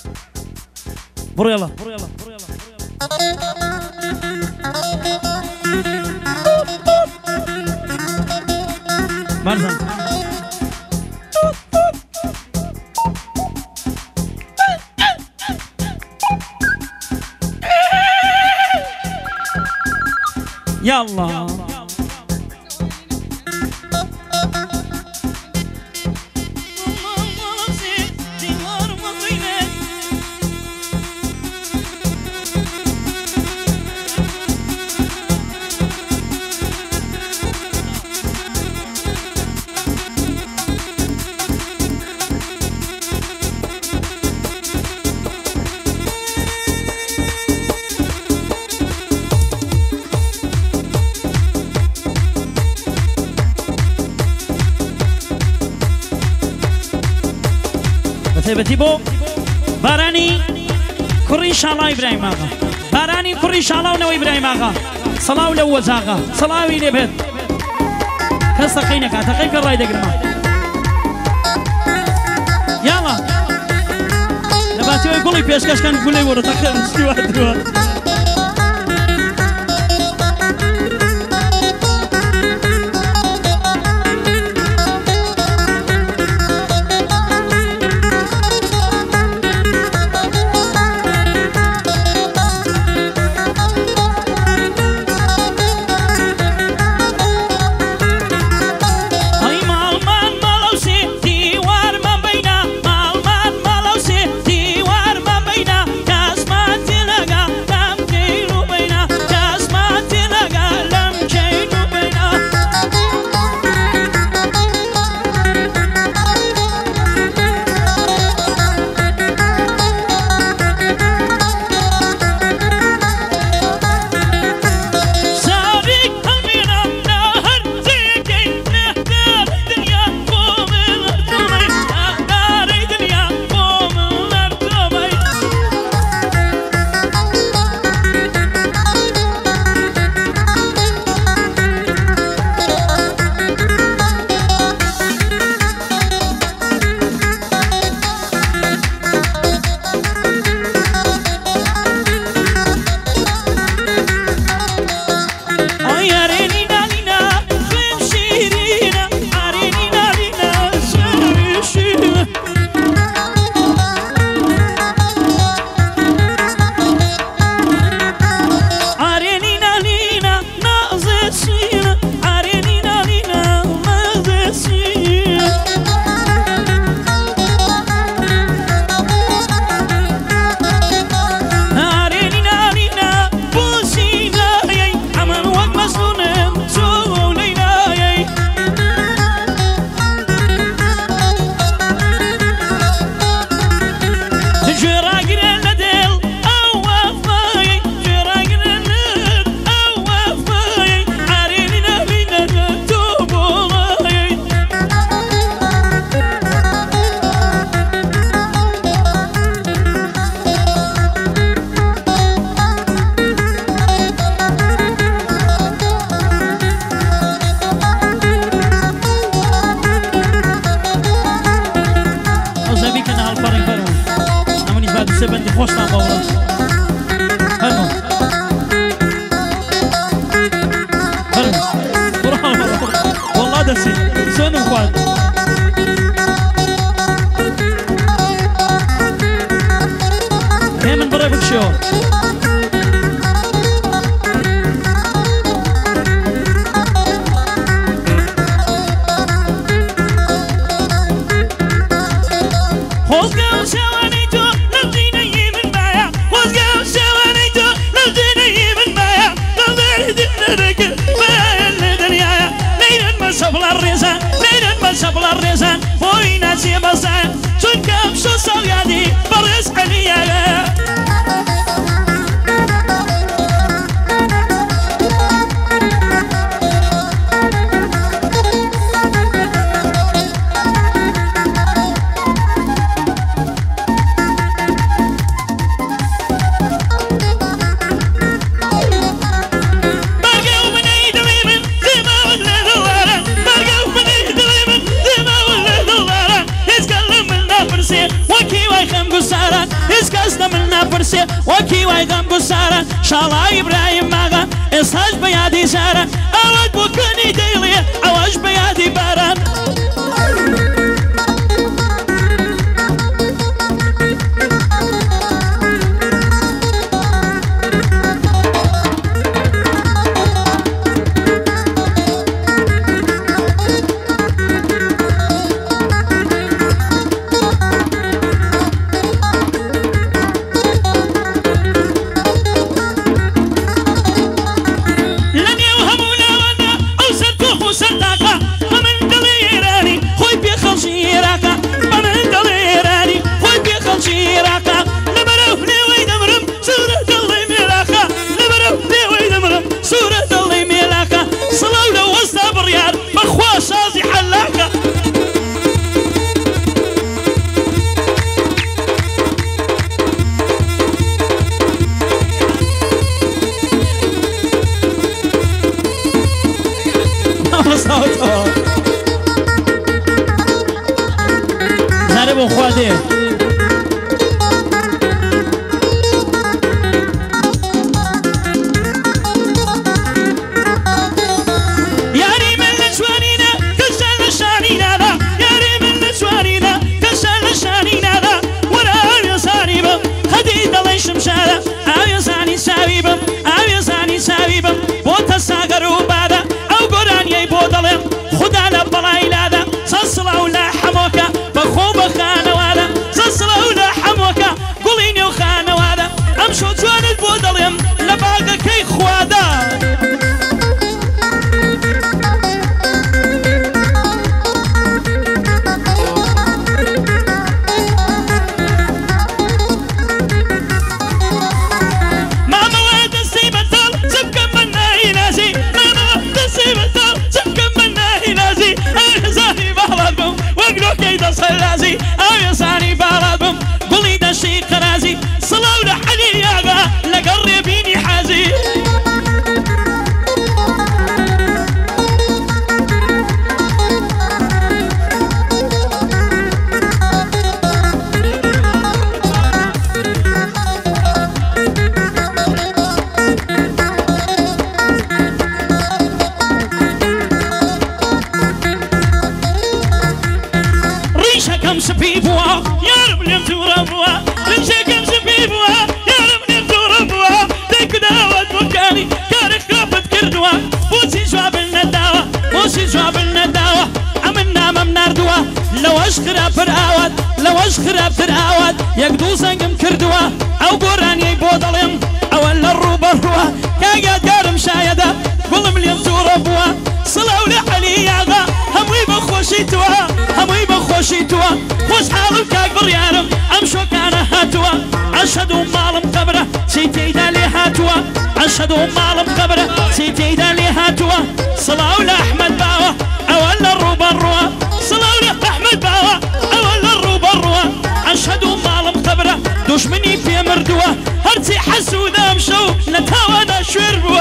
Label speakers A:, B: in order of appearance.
A: بريلا مرزان يلا بتي بو باراني كوري ان شاء الله ابراهيم اغا باراني كوري ان شاء الله ونو ابراهيم اغا صلاه ولو وزاغا صلاه ويلي بيت كسقينك تقيك الراي دقرما يلا نباتي يقول لي بيشكش كان يقول لي ورا تاخر استوى فرسي وكي ويغم قصارا شالا إبراهيم ماغا إسهاج بيادي زارا أود بكني ديلي أواج بيادي باران زارب خواده خراب تراوات يقدو سنقم كردوا او قراني بودلم او الا الروبا روا كاقا دارم شايدا قول مليم توربوا صلاو لحلي ياغا هموي بخوشيتوا هموي بخوشيتوا خوش حالو كاق بريانم امشو كان هاتوا اشهدو مالم قبره سيتي دالي هاتوا اشهدو مالم قبره سيتي دالي هاتوا صلاو لأحمد باوا او الا الروبا روا صلاو لأحمد باوا او الا الروبا روا اشهدو مالم قبره دشمني في مردوه هرتي حسو دامشو نتاوانا شربو